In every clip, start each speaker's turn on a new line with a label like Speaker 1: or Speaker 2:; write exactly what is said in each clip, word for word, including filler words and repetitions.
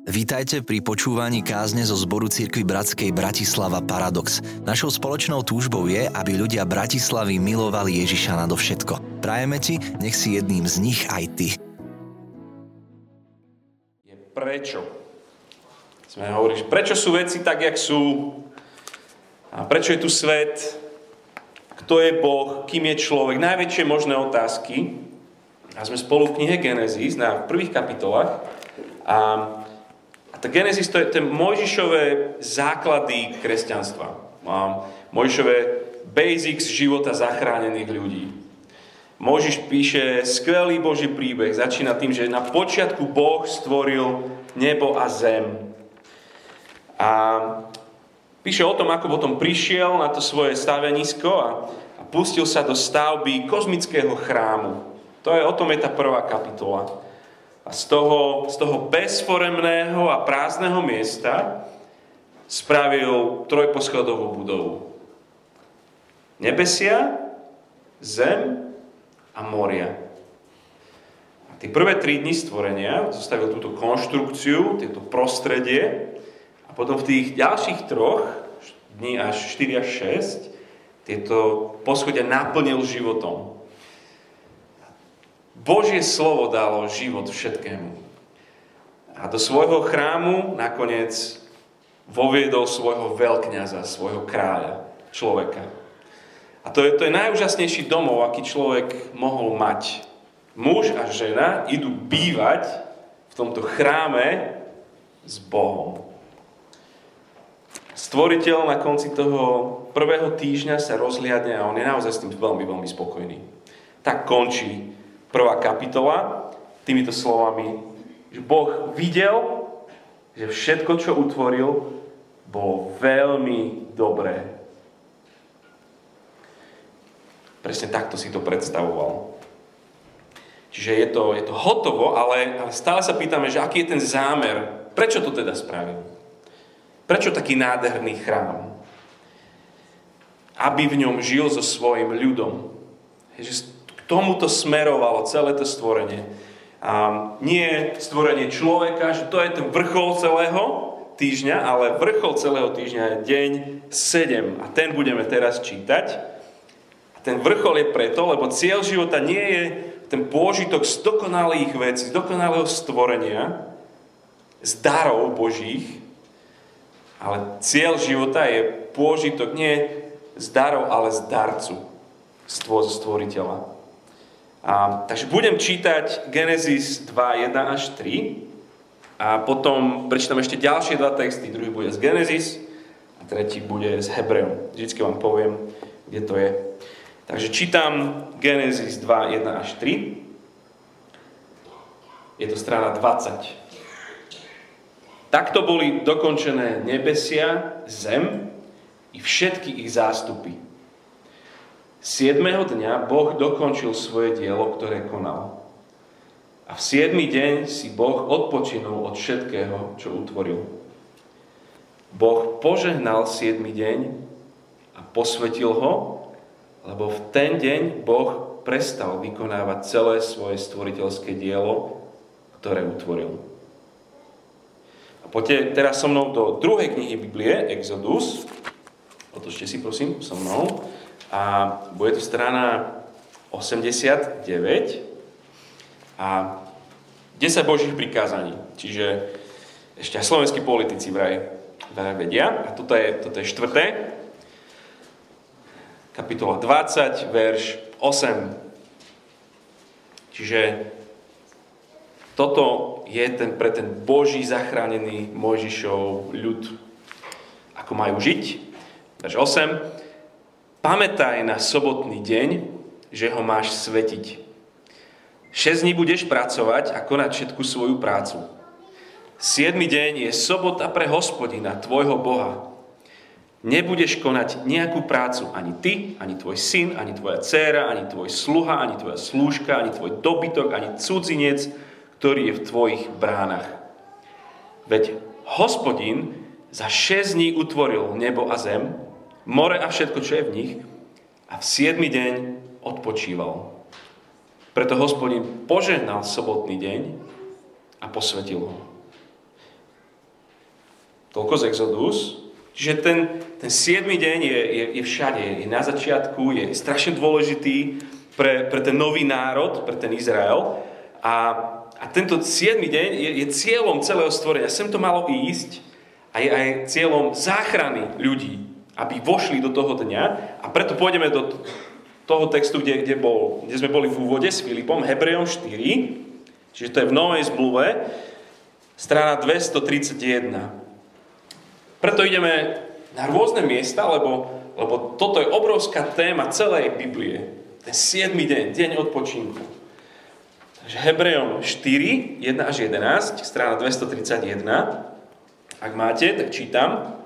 Speaker 1: Vítajte pri počúvaní kázne zo zboru cirkvi Bratskej Bratislava Paradox. Našou spoločnou túžbou je, aby ľudia Bratislavy milovali Ježiša nadovšetko. Prajeme ti, nech si jedným z nich aj ty.
Speaker 2: Je prečo? Sme hovorili, prečo sú veci tak, jak sú? A prečo je tu svet? Kto je Boh? Kým je človek? Najväčšie možné otázky. A sme spolu v knihe Genesis na prvých kapitolách. A A tá Genesis to je tie Mojžišové základy kresťanstva. Mojžišové basics života zachránených ľudí. Mojžiš píše skvelý Boží príbeh. Začína tým, že na počiatku Boh stvoril nebo a zem. A píše o tom, ako potom prišiel na to svoje stavenisko a, a pustil sa do stavby kozmického chrámu. To je, o tom je tá prvá kapitola. A z toho, z toho bezforemného a prázdneho miesta spravil trojposchodovú budovu. Nebesia, zem a moria. A tie prvé tri dni stvorenia zostavil túto konštrukciu, tieto prostredie a potom v tých ďalších troch, dní až štyri až šesť, tieto poschodia naplnil životom. Božie slovo dalo život všetkému. A do svojho chrámu nakoniec voviedol svojho veľkňaza, svojho kráľa, človeka. A to je, to je najúžasnejší domov, aký človek mohol mať. Muž a žena idú bývať v tomto chráme s Bohom. Stvoriteľ na konci toho prvého týždňa sa rozhliadne a on je naozaj s tým veľmi, veľmi spokojný. Tak končí prvá kapitola týmito slovami, že Boh videl, že všetko, čo utvoril, bolo veľmi dobré. Presne takto si to predstavoval. Čiže je to, je to hotovo, ale, ale stále sa pýtame, že aký je ten zámer, prečo to teda spravil? Prečo taký nádherný chrám? Aby v ňom žil so svojím ľudom. Že tomuto smerovalo celé to stvorenie. A nie stvorenie človeka, že to je ten vrchol celého týždňa, ale vrchol celého týždňa je deň sedem. A ten budeme teraz čítať. A ten vrchol je preto, lebo cieľ života nie je ten pôžitok z dokonalých vecí, z dokonalého stvorenia, z darov Božích, ale cieľ života je pôžitok nie z darov, ale z darcu, z stvoriteľa. A, takže budem čítať Genesis dva, jeden až tri a potom prečítam ešte ďalšie dva texty. Druhý bude z Genesis a tretí bude z Hebrejom. Vždycky vám poviem, kde to je. Takže čítam Genesis dva, jeden až tri. Je to strana dvadsať. Takto boli dokončené nebesia, zem i všetky ich zástupy. Siedmeho dňa Boh dokončil svoje dielo, ktoré konal. A v siedmy deň si Boh odpočinul od všetkého, čo utvoril. Boh požehnal siedmy deň a posvetil ho, lebo v ten deň Boh prestal vykonávať celé svoje stvoriteľské dielo, ktoré utvoril. A poďte teraz so mnou do druhej knihy Biblie, Exodus. Otočte si prosím so mnou. A bude to strana osemdesiatdeväť a desať Božích prikázaní. Čiže ešte aj slovenskí politici vraj, vraj vedia. A toto je, toto je štvrté. Kapitola dvadsať, verš osem. Čiže toto je ten, pre ten Boží zachránený Mojžišov ľud. Ako majú žiť? Verš osem. Pamätaj na sobotný deň, že ho máš svetiť. Šesť dní budeš pracovať a konať všetku svoju prácu. Siedmy deň je sobota pre Hospodina, tvojho Boha. Nebudeš konať nejakú prácu ani ty, ani tvoj syn, ani tvoja dcéra, ani tvoj sluha, ani tvoja slúžka, ani tvoj dobytok, ani cudzinec, ktorý je v tvojich bránach. Veď Hospodin za šesť dní utvoril nebo a zem, more a všetko, čo je v nich, a v siedmy deň odpočíval. Preto Hospodin požehnal sobotný deň a posvetil ho. Toľko z Exodus. Čiže ten, ten siedmy deň je, je, je všade, je na začiatku, je strašne dôležitý pre, pre ten nový národ, pre ten Izrael. A, a tento siedmy deň je, je cieľom celého stvorenia. Sem to malo ísť a je aj cieľom záchrany ľudí, aby vošli do toho dňa. A preto pôjdeme do toho textu, kde, kde, bol, kde sme boli v úvode s Filipom, Hebrejom štyri, čiže to je v Novej zmluve, strana dvestotridsaťjeden. Preto ideme na rôzne miesta, lebo, lebo toto je obrovská téma celej Biblie. Ten siedmy deň, deň odpočinku. Takže Hebrejom štyri, jeden až jedenásť, strana dvestotridsaťjeden. Ak máte, tak čítam.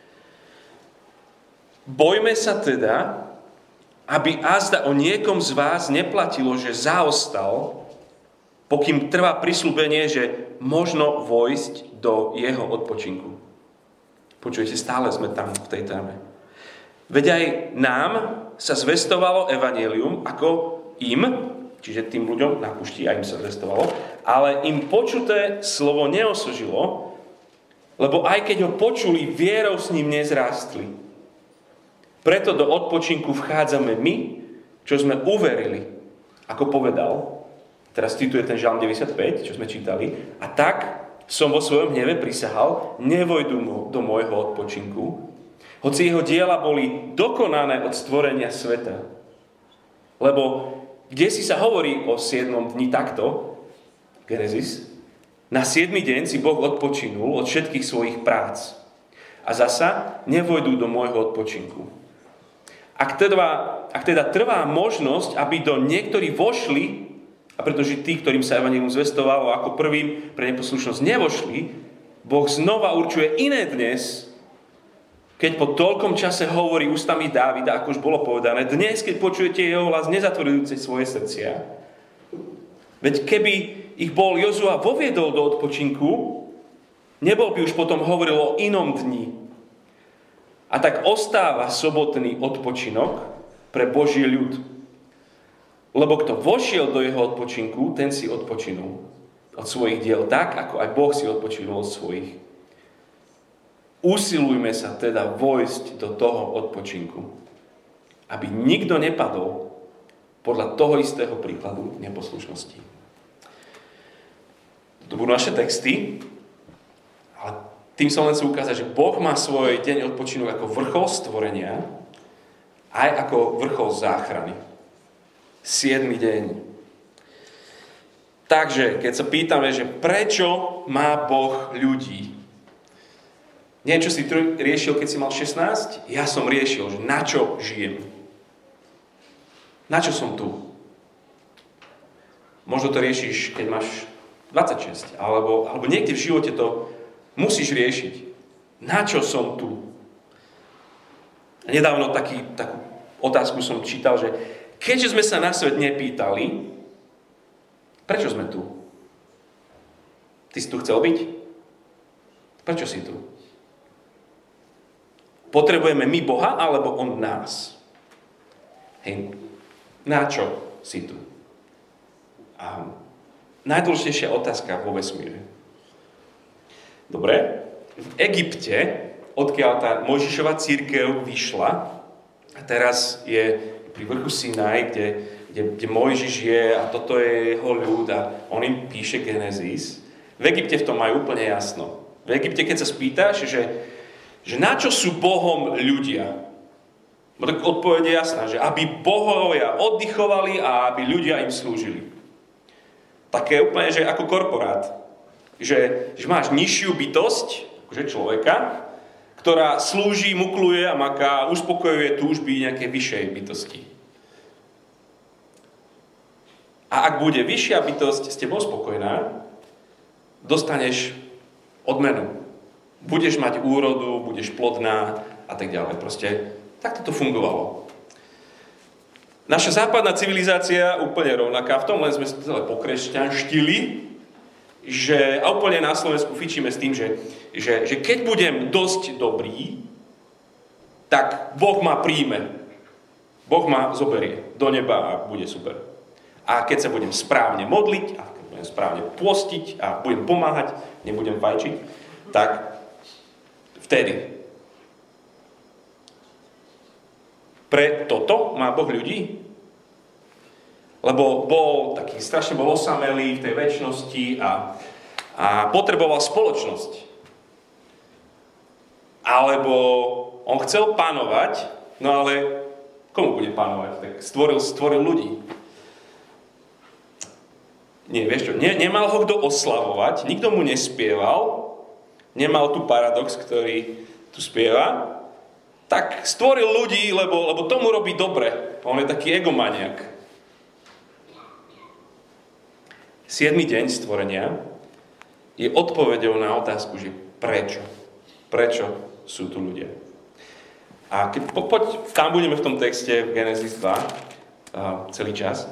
Speaker 2: Bojme sa teda, aby azda o niekom z vás neplatilo, že zaostal, pokým trvá prisľúbenie, že možno vojsť do jeho odpočinku. Počujete, stále sme tam v tej téme. Veď aj nám sa zvestovalo evanjelium, ako im, čiže tým ľuďom na púšti, a im sa zvestovalo, ale im počuté slovo neosožilo, lebo aj keď ho počuli, vierou s ním nezrástli. Preto do odpočinku vchádzame my, čo sme uverili, ako povedal, teraz cituje ten Žalm deväťdesiatpäť, čo sme čítali, a tak som vo svojom hneve prisahal, nevojdu mu do môjho odpočinku, hoci jeho diela boli dokonané od stvorenia sveta. Lebo kde si sa hovorí o siedmom dni takto, Genesis, na siedmy deň si Boh odpočinul od všetkých svojich prác. A zasa nevojdu do môjho odpočinku. Ak teda, ak teda trvá možnosť, aby do niektorí vošli, a pretože tí, ktorým sa evanjelium zvestovalo ako prvým pre neposlušnosť nevošli, Boh znova určuje iné dnes, keď po toľkom čase hovorí ústami Dávida, ako už bolo povedané, dnes, keď počujete jeho hlas, nezatvorujúce svoje srdcia. Veď keby ich bol Jozua voviedol do odpočinku, nebol by už potom hovoril o inom dni. A tak ostáva sobotný odpočinok pre Boží ľud. Lebo kto vošiel do jeho odpočinku, ten si odpočinul od svojich diel tak, ako aj Boh si odpočinul od svojich. Usilujme sa teda vojsť do toho odpočinku, aby nikto nepadol podľa toho istého príkladu neposlušnosti. To budú naše texty, ale tým som len chcel ukázať, že Boh má svoj deň odpočinok ako vrchol stvorenia, aj ako vrchol záchrany. Siedmy deň. Takže, keď sa pýtame, že prečo má Boh ľudí? Neviem, čo si riešil, keď si mal šestnásť? Ja som riešil, že na čo žijem. Na čo som tu? Možno to riešiš, keď máš dvadsaťšesť. Alebo, alebo niekde v živote to musíš riešiť. Na čo som tu? A nedávno taký, takú otázku som čítal, že keďže sme sa na svet nepýtali, prečo sme tu? Ty si tu chcel byť? Prečo si tu? Potrebujeme my Boha, alebo On nás? Hej, na čo si tu? A najdôležitejšia otázka vo vesmíre. Dobre, v Egypte, odkiaľ tá Mojžišova cirkev vyšla, a teraz je pri vrchu Sinaj, kde, kde, kde Mojžiš je a toto je jeho ľud a on im píše Genesis. V Egypte v tom majú úplne jasno. V Egypte, keď sa spýtaš, že, že na čo sú Bohom ľudia? No tak odpoveď je jasná, že aby bohovia oddychovali a aby ľudia im slúžili. Také úplne, že ako korporát. Že, že máš nižšiu bytosť, akože človeka, ktorá slúži, mukluje a maká, uspokojuje túžby nejakej vyššej bytosti. A ak bude vyššia bytosť s tebou spokojná, dostaneš odmenu. Budeš mať úrodu, budeš plodná a tak ďalej. Proste takto to fungovalo. Naša západná civilizácia úplne rovnaká v tom, len sme sa celé pokresťanštili, že, a úplne na Slovensku fičíme s tým, že, že, že keď budem dosť dobrý, tak Boh ma príjme. Boh ma zoberie do neba a bude super. A keď sa budem správne modliť, a keď budem správne postiť a budem pomáhať, nebudem fajčiť, tak Vtedy. Pre toto má Boh ľudí? Lebo bol taký, strašne bol osamelý v tej večnosti a, a potreboval spoločnosť. Alebo on chcel panovať, no ale komu bude panovať? Tak stvoril, stvoril ľudí. Nie, vieš čo, ne, nemal ho kto oslavovať, nikto mu nespieval, nemal tu paradox, ktorý tu spieva, tak stvoril ľudí, lebo, lebo tomu robí dobre. On je taký egomaniak. Siedmy deň stvorenia je odpoveďou na otázku, že prečo? Prečo sú tu ľudia? A keď po, poď, tam budeme v tom texte v Genesis dva uh, celý čas.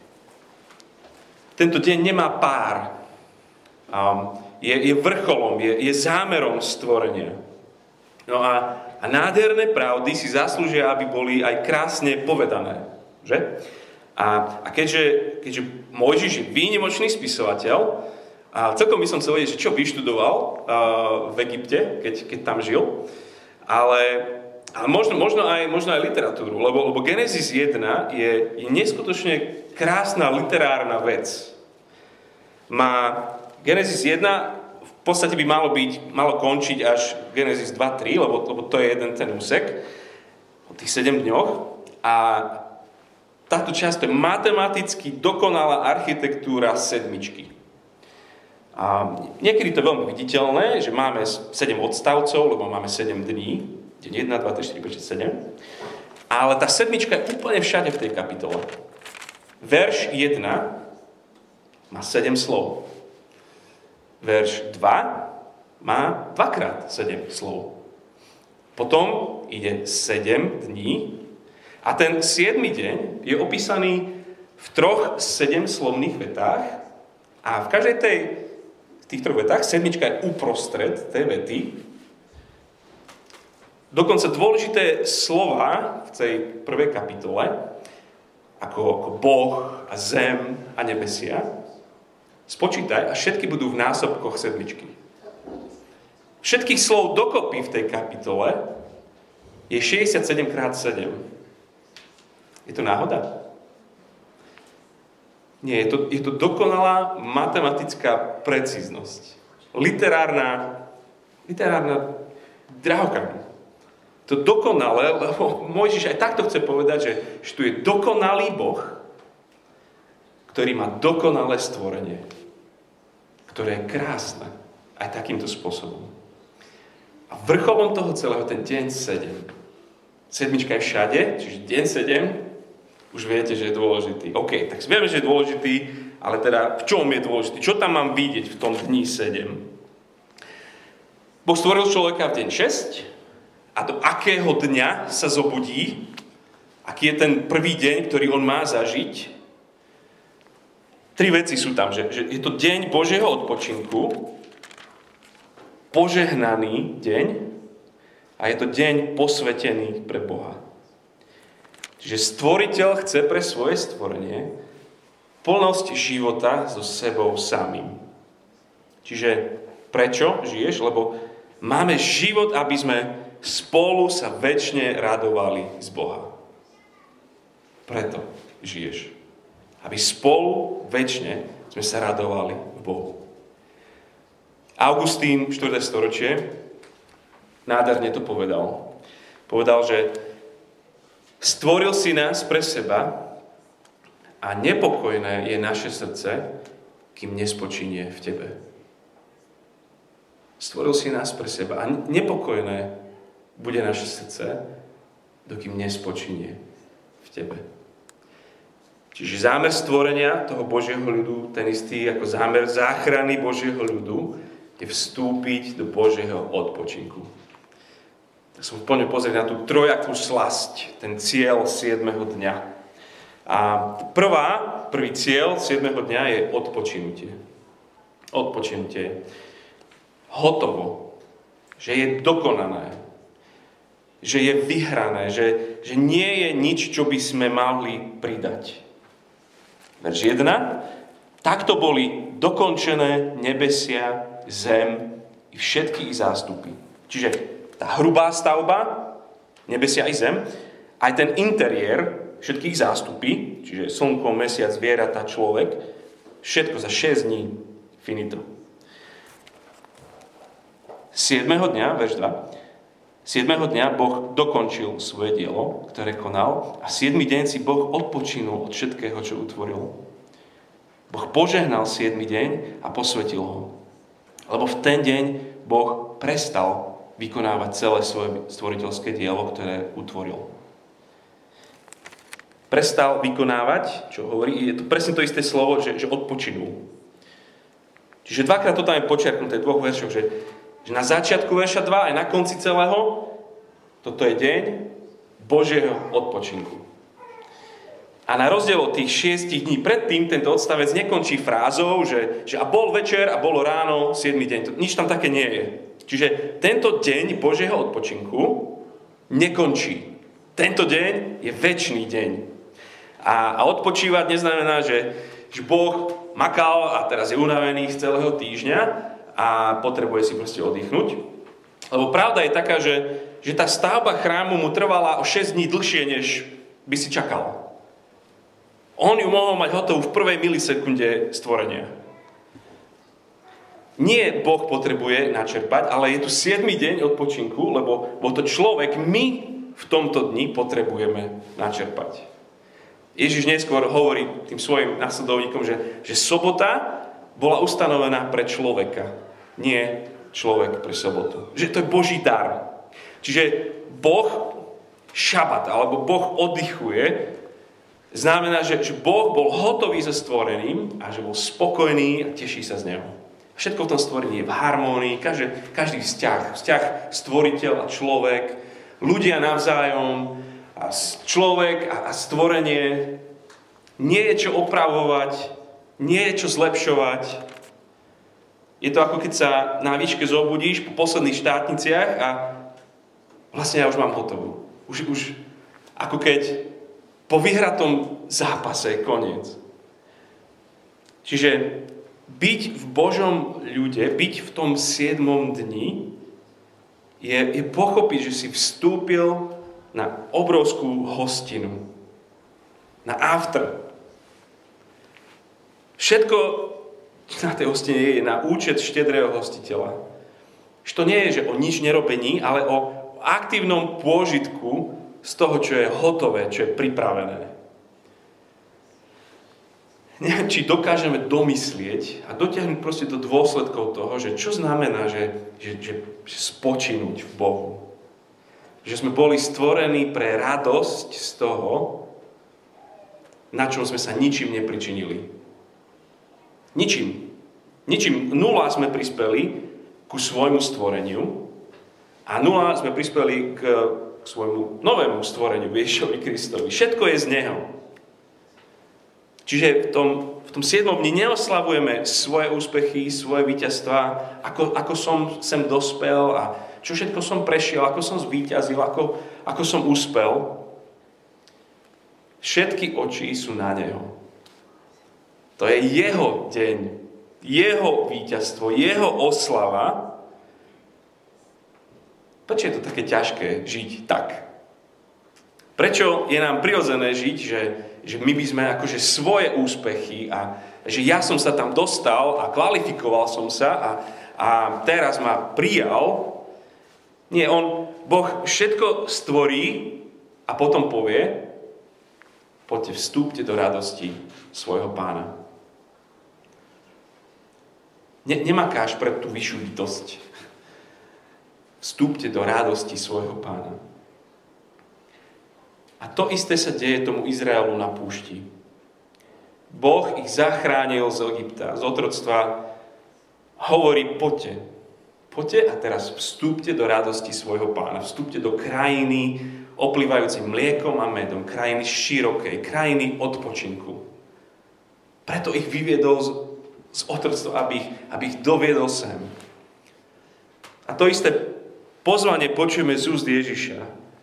Speaker 2: Tento deň nemá pár. Um, je, je vrcholom, je, je zámerom stvorenia. No a, a nádherné pravdy si zaslúžia, aby boli aj krásne povedané. Že? A, a keďže, keďže Mojžiš je výnimočný spisovateľ, a celkom by som chcel vedieť, že čo vyštudoval uh, v Egypte, keď, keď tam žil, ale, ale možno, možno, aj, možno aj literatúru, lebo, lebo Genesis jeden je, je neskutočne krásna literárna vec. Má Genesis jeden v podstate by malo byť, malo končiť až Genesis dva tri, lebo, lebo to je jeden ten úsek o tých sedem dňoch. A táto časť to je matematicky dokonalá architektúra sedmičky. A niekedy to je veľmi viditeľné, že máme sedem odstavcov, lebo máme sedem dní. Deň jeden, dva, tri, štyri, päť, šesť, sedem. Ale tá sedmička je úplne všade v tej kapitole. Verš jeden má sedem slov. Verš dva má dvakrát sedem slov. Potom ide sedem dní a ten siedmy deň je opísaný v troch sedemslovných vetách a v každej tej, v tých troch vetách sedmička je uprostred tej vety. Dokonca dôležité slova v tej prvej kapitole, ako, ako Boh a zem a nebesia, spočítaj a všetky budú v násobkoch sedmičky. Všetkých slov dokopy v tej kapitole je šesťdesiatsedem krát sedem. Je to náhoda? Nie, je to, je to dokonalá matematická precíznosť. Literárna, literárna drahokam. To dokonalé, lebo Mojžiš aj takto chce povedať, že, že tu je dokonalý Boh, ktorý má dokonalé stvorenie, ktoré je krásne aj takýmto spôsobom. A vrcholom toho celého ten deň sedem. Sedmička je všade, čiže deň sedem, už viete, že je dôležitý. OK, tak vieme, že je dôležitý, ale teda v čom je dôležitý? Čo tam mám vidieť v tom dni sedem? Boh stvoril človeka v deň šesť a do akého dňa sa zobudí? Aký je ten prvý deň, ktorý on má zažiť? Tri veci sú tam, že, že je to deň Božieho odpočinku, požehnaný deň a je to deň posvetený pre Boha. Čiže stvoriteľ chce pre svoje stvorenie plnosť života so sebou samým. Čiže prečo žiješ? Lebo máme život, aby sme spolu sa večne radovali z Boha. Preto žiješ. Aby spolu večne sme sa radovali v Bohu. Augustín, štvrté storočie, nádherne to povedal. Povedal, že stvoril si nás pre seba a nepokojné je naše srdce, kým nespočinie v tebe. Stvoril si nás pre seba a nepokojné bude naše srdce, dokým nespočinie v tebe. Čiže zámer stvorenia toho Božieho ľudu, ten istý ako zámer záchrany Božieho ľudu, je vstúpiť do Božieho odpočinku. Tak som poďme pozrieť na tú trojakú slasť, ten cieľ siedmeho dňa. A prvá, prvý cieľ siedmeho dňa je odpočinutie. Odpočinutie. Hotovo. Že je dokonané. Že je vyhrané. Že, že nie je nič, čo by sme mali pridať. Verš jeden. Takto boli dokončené nebesia, zem i všetky ich zástupy. Čiže tá hrubá stavba, nebesia i zem, aj ten interiér, všetkých zástupy, čiže slnko, mesiac, zvieratá, človek, všetko za šesť dní finito. siedmeho dňa, verš dva, siedmeho dňa Boh dokončil svoje dielo, ktoré konal, a siedmy deň si Boh odpočinul od všetkého, čo utvoril. Boh požehnal siedmy deň a posvetil ho. Lebo v ten deň Boh prestal vykonávať celé svoje stvoriteľské dielo, ktoré utvoril. Prestal vykonávať, čo hovorí, je to presne to isté slovo, že, že odpočinul. Čiže dvakrát to tam je počiarknuté v dvoch veršoch, že, že na začiatku verša dva aj na konci celého, toto je deň Božieho odpočinku. A na rozdiel od tých šiestich dní predtým tento odstavec nekončí frázou, že, že a bol večer a bolo ráno, siedmy deň. To, nič tam také nie je. Čiže tento deň Božieho odpočinku nekončí. Tento deň je večný deň. A, a odpočívať neznamená, že, že Boh makal a teraz je unavený z celého týždňa a potrebuje si proste oddychnúť. Lebo pravda je taká, že, že tá stavba chrámu mu trvala o šesť dní dlhšie, než by si čakal. On ju mohol mať hotovú v prvej milisekunde stvorenia. Nie Boh potrebuje načerpať, ale je tu siedmy deň odpočinku, lebo bol to človek, my v tomto dni potrebujeme načerpať. Ježiš neskôr hovorí tým svojim nasledovníkom, že, že sobota bola ustanovená pre človeka, nie človek pre sobotu. Že to je Boží dar. Čiže Boh šabat, alebo Boh oddychuje, znamená, že, že Boh bol hotový so stvorením a že bol spokojný a teší sa z neho. Všetko v tom stvorení je v harmónii, každý, každý vzťah, vzťah stvoriteľ a človek, ľudia navzájom, a človek a, a stvorenie, nie je čo opravovať, nie je čo zlepšovať. Je to ako keď sa na výške zobudíš po posledných štátniciach a vlastne ja už mám hotovú. Už, už ako keď po vyhratom zápase je koniec. Čiže byť v Božom ľude, byť v tom siedmom dni, je, je pochopiť, že si vstúpil na obrovskú hostinu. Na after. Všetko na tej hostine je na účet štedrého hostiteľa. Že to nie je, že o nič nerobení, ale o aktívnom pôžitku z toho, čo je hotové, čo je pripravené. Neviem, či dokážeme domyslieť a dotiahnuť proste do dôsledkov toho, že čo znamená, že, že, že, že spočinúť v Bohu. Že sme boli stvorení pre radosť z toho, na čom sme sa ničím nepričinili. Ničím. Ničím. Nula sme prispeli ku svojmu stvoreniu a nula sme prispeli k k svojmu novému stvoreniu, Ježišovi Kristovi. Všetko je z Neho. Čiže v tom, v tom siedmom dni neoslavujeme svoje úspechy, svoje víťazstvá, ako, ako som sem dospel a čo všetko som prešiel, ako som zvíťazil, ako, ako som úspel. Všetky oči sú na Neho. To je Jeho deň, Jeho víťazstvo, Jeho oslava. Prečo je to také ťažké žiť tak? Prečo je nám prirodzené žiť, že, že my by sme akože svoje úspechy a že ja som sa tam dostal a kvalifikoval som sa a, a teraz ma prijal. Nie, on, Boh všetko stvorí a potom povie, poďte, vstúpte do radosti svojho Pána. Ne, nemakáš pred tú vyššiu bytosť. Vstúpte do radosti svojho Pána. A to isté sa deje tomu Izraelu na púšti. Boh ich zachránil z Egypta, z otroctva. Hovorí, poďte. Poďte a teraz vstúpte do radosti svojho Pána. Vstúpte do krajiny oplývajúcej mliekom a medom. Krajiny širokej, krajiny odpočinku. Preto ich vyviedol z, z otroctva, aby ich, aby ich doviedol sem. A to isté pozvanie počujeme z úst Ježiša.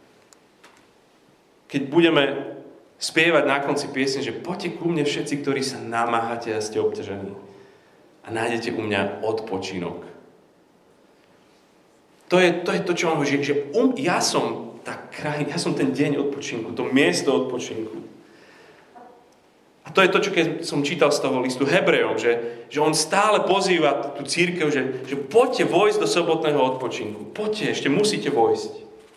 Speaker 2: Keď budeme spievať na konci piesne, že poďte ku mne všetci, ktorí sa namáhate a ste obťažení. A nájdete u mňa odpočinok. To je to, je to čo on hovorí, že, že um, ja som tá krajina, ja som ten deň odpočinku, to miesto odpočinku. A to je to, čo keď som čítal z toho listu Hebrejom, že, že on stále pozýva tú cirkev, že, že poďte vojsť do sobotného odpočinku. Poďte, ešte musíte vojsť.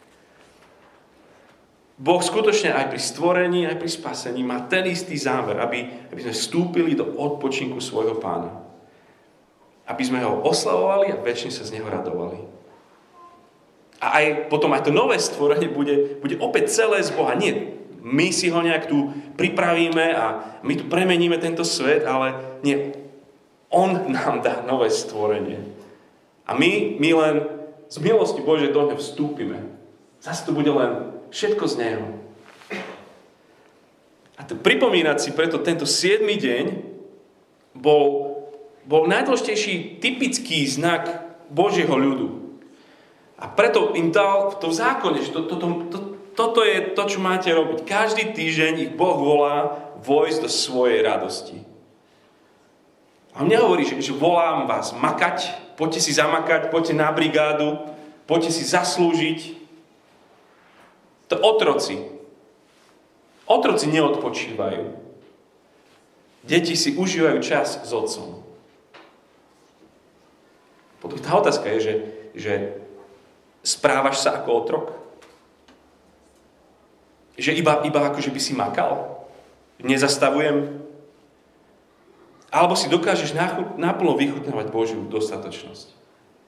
Speaker 2: Boh skutočne aj pri stvorení, aj pri spasení má ten istý zámer, aby, aby sme vstúpili do odpočinku svojho Pána. Aby sme ho oslavovali a večne sa z neho radovali. A aj potom aj to nové stvorenie bude, bude opäť celé z Boha. Nie, my si ho nejak tu pripravíme a my tu premeníme tento svet, ale nie, on nám dá nové stvorenie. A my, my len z milosti Božej do neho vstúpime. Zase to bude len všetko z neho. A to pripomínať si preto tento siedmy deň bol, bol najdôležitejší typický znak Božieho ľudu. A preto im dal to v zákone, že to, to, to, to, toto je to, čo máte robiť. Každý týždeň ich Boh volá vojsť do svojej radosti. A on nehovorí, že, že volám vás makať, poďte si zamakať, poďte na brigádu, poďte si zaslúžiť. To otroci. Otroci neodpočívajú. Deti si užívajú čas s otcom. Potom tá otázka je, že, že správaš sa ako otrok? Že iba, iba ako, že by si makal? Nezastavujem? Alebo si dokážeš naplno vychutnávať Božiu dostatočnosť?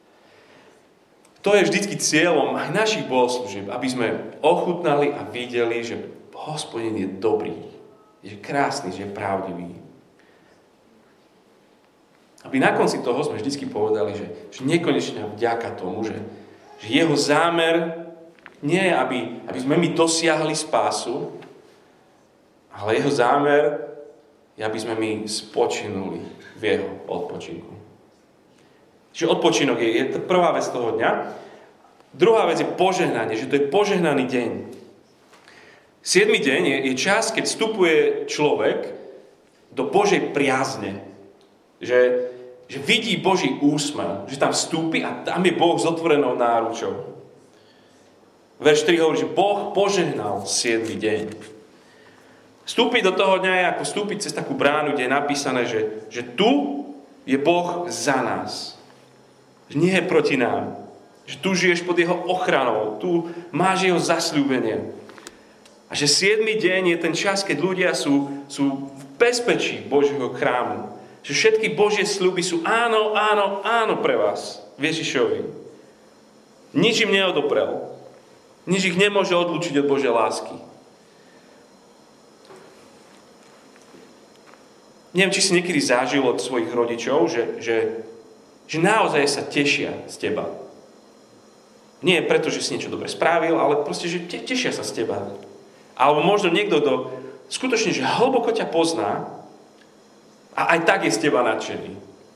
Speaker 2: To je vždycky cieľom aj našich bohoslúžieb, aby sme ochutnali a videli, že Hospodin je dobrý, že je krásny, že je pravdivý. Aby na konci toho sme vždycky povedali, že, že nekonečne vďaka tomu, že, že jeho zámer nie je, aby, aby sme my dosiahli spásu, ale jeho zámer je, aby sme my spočinuli v jeho odpočinku. Čiže odpočinok je, je to prvá vec toho dňa. Druhá vec je požehnanie, že to je požehnaný deň. Siedmy deň je, je čas, keď vstupuje človek do Božej priazne. Že, že vidí Boží úsmev, že tam vstúpi a tam je Boh s otvorenou náručou. Verš tri hovorí, že Boh požehnal siedmy deň. Vstúpiť do toho dňa je ako vstúpiť cez takú bránu, kde je napísané, že, že tu je Boh za nás. Nie je proti nám. Že tu žiješ pod jeho ochranou. Tu máš jeho zasľúbenie. A že siedmy deň je ten čas, keď ľudia sú, sú v bezpečí Božieho chrámu. Že všetky Božie sľuby sú áno, áno, áno pre vás. Ježišovi. Nič im neodoprel. Nič ich nemôže odlúčiť od Božej lásky. Neviem, či si niekedy zažil od svojich rodičov, že, že že naozaj sa tešia z teba. Nie preto, že si niečo dobre spravil, ale proste, že te, tešia sa z teba. Alebo možno niekto, kto skutočne, že hlboko ťa pozná a aj tak je z teba nadšený.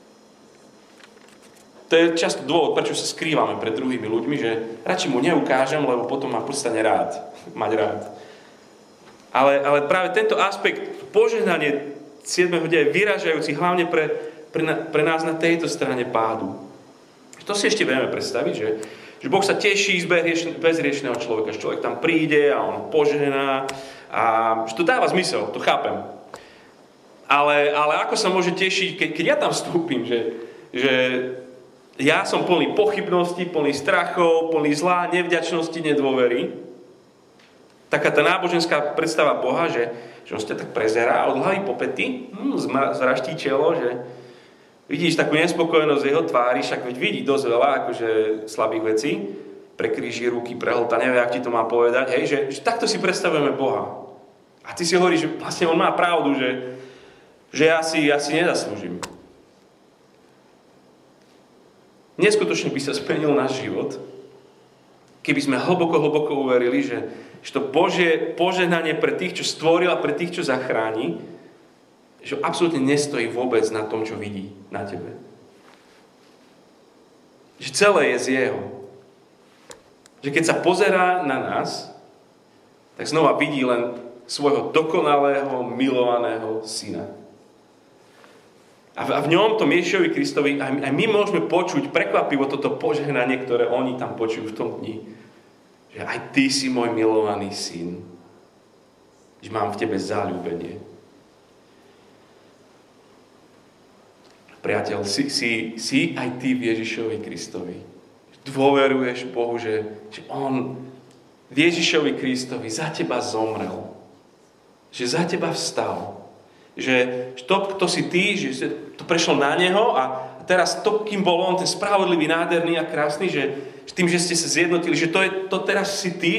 Speaker 2: To je často dôvod, prečo sa skrývame pred druhými ľuďmi, že radšej mu neukážem, lebo potom ma prestane rád, mať rád. Ale, ale práve tento aspekt, požehnanie siedmeho dňa je vyražajúci hlavne pre Pre, na, pre nás na tejto strane pádu. To si ešte vieme predstaviť, že, že Boh sa teší z bezriešného človeka, že človek tam príde a on požehná a že to dáva zmysel, to chápem. Ale, ale ako sa môže tešiť, keď, keď ja tam vstúpim, že, že ja som plný pochybností, plný strachov, plný zla, nevďačnosti, nedôvery. Taká tá náboženská predstava Boha, že, že on sa tak prezerá od hlavy po pety, hm, zraští čelo, že vidíš takú nespokojnosť z jeho tvári, však veď vidí dosť veľa akože slabých vecí, prekríži ruky, prehlta, nevie, ak ti to má povedať, hej, že, že takto si predstavujeme Boha. A ty si hovoríš, že vlastne on má pravdu, že, že ja si, ja si nezaslúžim. Neskutočne by sa splnil náš život, keby sme hlboko, hlboko uverili, že, že to Božie požehnanie pre tých, čo stvoril a pre tých, čo zachráni, že absolútne nestojí vôbec na tom, čo vidí na tebe. Že celé je z jeho. Že keď sa pozerá na nás, tak znova vidí len svojho dokonalého, milovaného syna. A v, a v ňom, tom Ježišovi Kristovi, aj, aj my môžeme počuť prekvapivo toto požehnanie, ktoré oni tam počujú v tom dni. Že aj ty si môj milovaný syn. Že mám v tebe záľúbenie. Priateľ, si, si, si aj ty v Ježišovi Kristovi. Dôveruješ Bohu, že, že on v Ježišovi Kristovi za teba zomrel. Že za teba vstal. Že to, kto si ty, že to prešlo na neho a teraz to, kým bol on, ten spravodlivý, nádherný a krásny, že, že tým, že ste sa zjednotili, že to, je, to teraz si ty.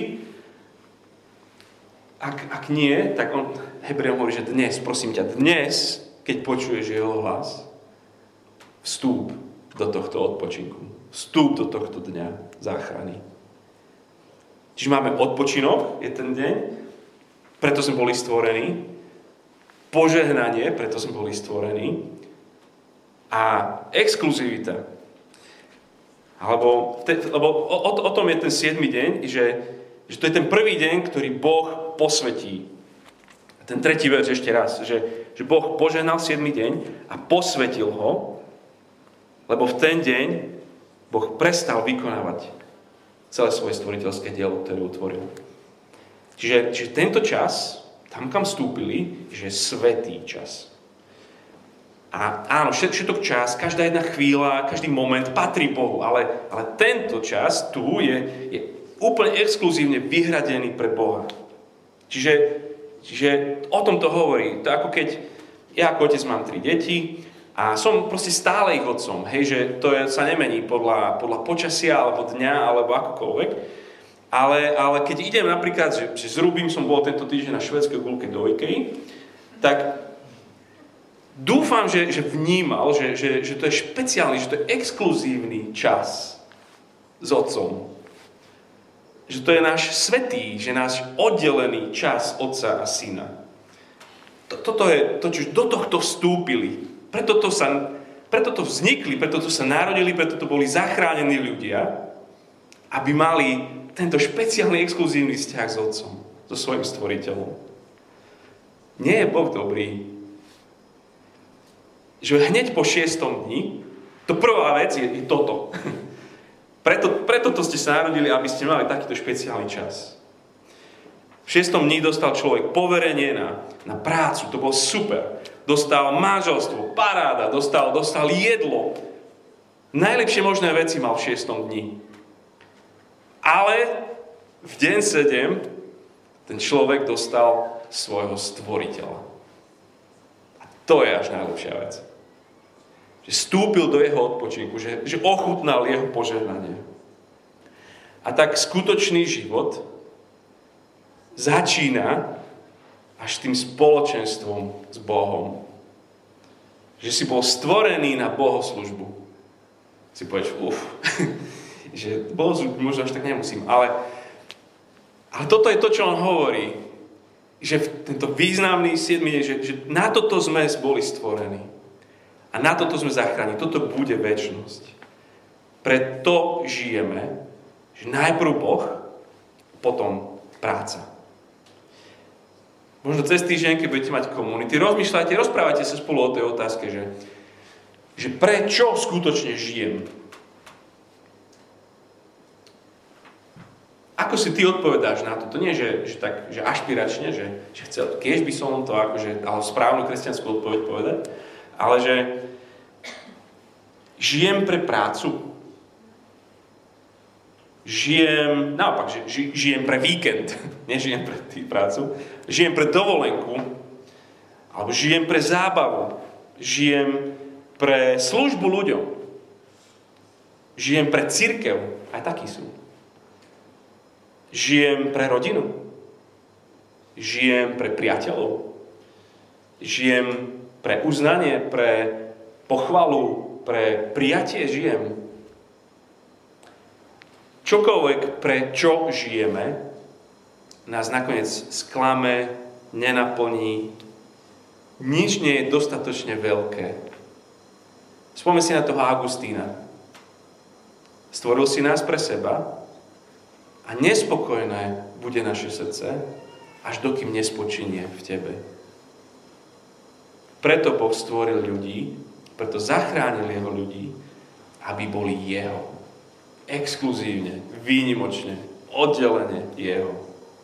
Speaker 2: Ak, ak nie, tak on, Hebrejom hovorí, že dnes, prosím ťa, dnes, keď počuješ jeho hlas, vstúp do tohto odpočinku. Vstúp do tohto dňa záchrany. Čiže máme odpočinok, je ten deň, preto sme boli stvorení. Požehnanie, preto sme boli stvorení. A exkluzivita. Alebo, lebo o, o tom je ten siedmy deň, že, že to je ten prvý deň, ktorý Boh posvetí. Ten tretí verš ešte raz, že, že Boh požehnal siedmy deň a posvetil ho, lebo v ten deň Boh prestal vykonávať celé svoje stvoriteľské dielo, ktoré utvoril. Čiže, čiže tento čas, tam kam vstúpili, že je svätý čas. A áno, všetok čas, každá jedna chvíľa, každý moment patrí Bohu, ale, ale tento čas tu je, je úplne exkluzívne vyhradený pre Boha. Čiže, čiže o tom to hovorí. To ako keď ja ako otec mám tri deti, a som proste stále ich otcom, hej, že to je, sa nemení podľa, podľa počasia, alebo dňa, alebo akokoľvek. Ale, ale keď idem napríklad, že, že s Rubím som bol tento týždeň na švédskej gulke do Ikei, tak dúfam, že, že vnímal, že, že, že to je špeciálny, že to je exkluzívny čas s otcom. Že to je náš svätý, že náš oddelený čas otca a syna. Toto je to, čo do tohto vstúpili. Preto to, sa, preto to vznikli, preto to sa narodili, preto to boli zachránení ľudia, aby mali tento špeciálny, exkluzívny vzťah s otcom, so svojím stvoriteľom. Nie je Boh dobrý? Že hneď po šiestom dni, to prvá vec je, je toto. Preto, preto to ste sa narodili, aby ste mali takýto špeciálny čas. V šiestom dni dostal človek poverenie na, na prácu, to bolo super. Dostal manželstvo, paráda, dostal, dostal jedlo. Najlepšie možné veci mal v šiestom dni. Ale v deň sedem ten človek dostal svojho stvoriteľa. A to je až najlepšia vec. Že vstúpil do jeho odpočinku, že, že ochutnal jeho požehnanie. A tak skutočný život začína až tým spoločenstvom s Bohom. Že si bol stvorený na bohoslužbu. Si povieš, uf, že bohoslužbu možno až tak nemusím, ale, ale toto je to, čo on hovorí. Že v tento významný siedmy deň, že, že na toto sme boli stvorení. A na toto sme zachránení. Toto bude večnosť. Preto žijeme, že najprv Boh, potom práca. Možno cez týždeň, keď budete mať komunity, rozmýšľajte, rozprávajte sa spolu o tej otázke, že, že prečo skutočne žijem? Ako si ty odpovedáš na to? To nie je, že, že, tak, že ašpiračne, že, že chcel, keď by som to akože, ale správnu kresťanskú odpoveď povedať, ale že žijem pre prácu. Žijem, naopak, že ži, žijem pre víkend, nežijem pre tý prácu, žijem pre dovolenku, alebo žijem pre zábavu, žijem pre službu ľuďom, žijem pre cirkev, aj takí sú. Žijem pre rodinu, žijem pre priateľov, žijem pre uznanie, pre pochvalu, pre prijatie žijem. Čokoľvek, pre čo žijeme, nás nakoniec sklame, nenaplní. Nič nie je dostatočne veľké. Spomeň si na toho Augustína. Stvoril si nás pre seba a nespokojné bude naše srdce, až dokým nespočinie v tebe. Preto Boh stvoril ľudí Preto zachránil jeho ľudí, aby boli jeho. Exkluzívne, výnimočne, oddelene jeho.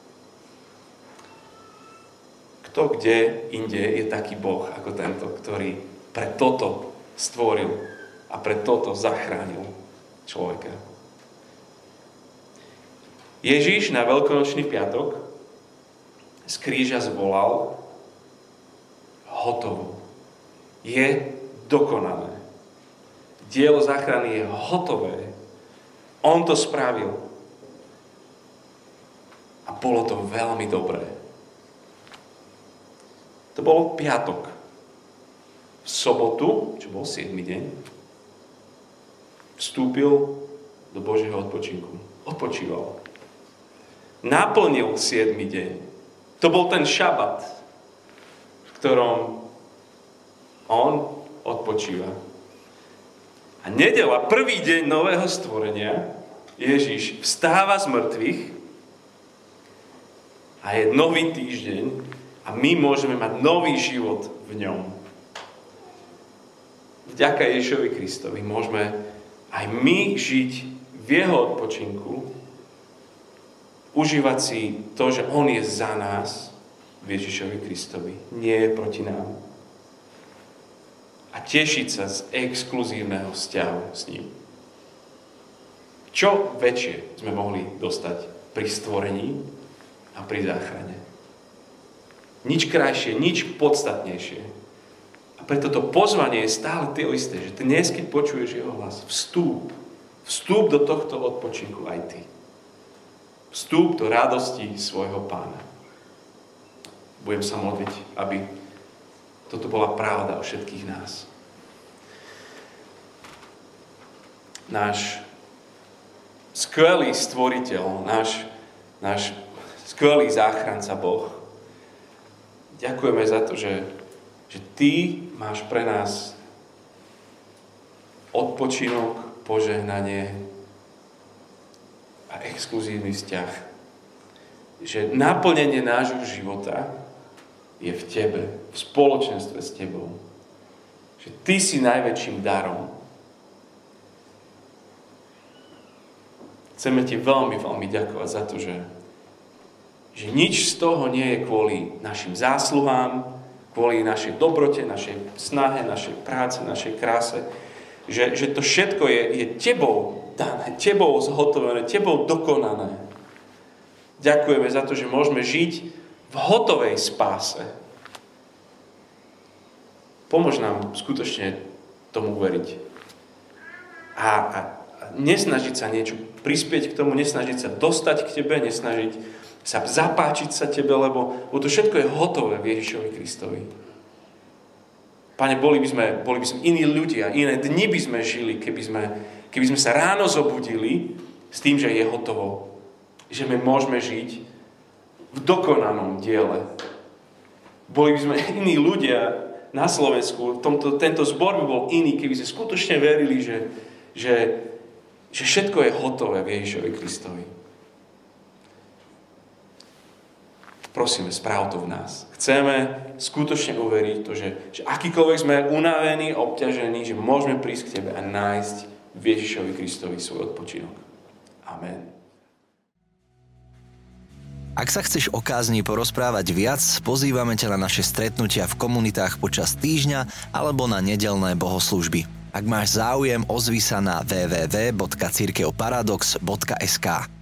Speaker 2: Kto kde inde je taký Boh ako tento, ktorý pre toto stvoril a pre toto zachránil človeka. Ježiš na veľkonočný piatok z kríža zvolal: hotovo. Je dokonané. Dielo záchrany je hotové. On to spravil. A bolo to veľmi dobré. To bol piatok. V sobotu, čo bol siedmy deň, vstúpil do Božieho odpočinku. Odpočíval. Naplnil siedmy deň. To bol ten šabat, v ktorom on odpočíva. A nedeľa, prvý deň nového stvorenia, Ježiš vstáva z mŕtvych a je nový týždeň a my môžeme mať nový život v ňom. Vďaka Ježišovi Kristovi môžeme aj my žiť v jeho odpočinku, užívať si to, že on je za nás v Ježišovi Kristovi, nie je proti nám. A tešiť sa z exkluzívneho vzťahu s ním. Čo väčšie sme mohli dostať pri stvorení a pri záchrane? Nič krajšie, nič podstatnejšie. A preto to pozvanie je stále to isté, že dnes, keď počuješ jeho hlas, vstúp. Vstúp do tohto odpočinku aj ty. Vstúp do radosti svojho Pána. Budem sa modliť, aby toto bola pravda o všetkých nás. Náš skvelý stvoriteľ, náš, náš skvelý záchranca Boh, ďakujeme za to, že, že ty máš pre nás odpočinok, požehnanie a exkluzívny vzťah. Že naplnenie nášho života je v tebe, v spoločenstve s tebou. Že ty si najväčším darom. Chceme ti veľmi, veľmi ďakovať za to, že, že nič z toho nie je kvôli našim zásluhám, kvôli našej dobrote, našej snahe, našej práce, našej kráse. Že, že to všetko je, je tebou dané, tebou zhotovené, tebou dokonané. Ďakujeme za to, že môžeme žiť v hotovej spáse. Pomôž nám skutočne tomu veriť. A, a nesnažiť sa niečo prispieť k tomu, nesnažiť sa dostať k tebe, nesnažiť sa zapáčiť sa tebe, lebo, lebo to všetko je hotové v Ježišovi Kristovi. Pane, boli by sme, boli by sme iní ľudia, iné dni by sme žili, keby sme, keby sme sa ráno zobudili s tým, že je hotovo. Že my môžeme žiť v dokonanom diele. Boli by sme iní ľudia na Slovensku, tomto, tento zbor by bol iný, keby sme skutočne verili, že, že, že všetko je hotové v Ježišovi Kristovi. Prosíme, správ to v nás. Chceme skutočne uveriť to, že, že akýkoľvek sme unavení, obťažení, že môžeme prísť k tebe a nájsť v Ježišovi Kristovi svoj odpočinok. Amen.
Speaker 1: Ak sa chceš o kázni porozprávať viac, pozývame ťa na naše stretnutia v komunitách počas týždňa alebo na nedeľné bohoslúžby. Ak máš záujem, ozvi sa na w w w bodka cirkevparadox bodka es ká.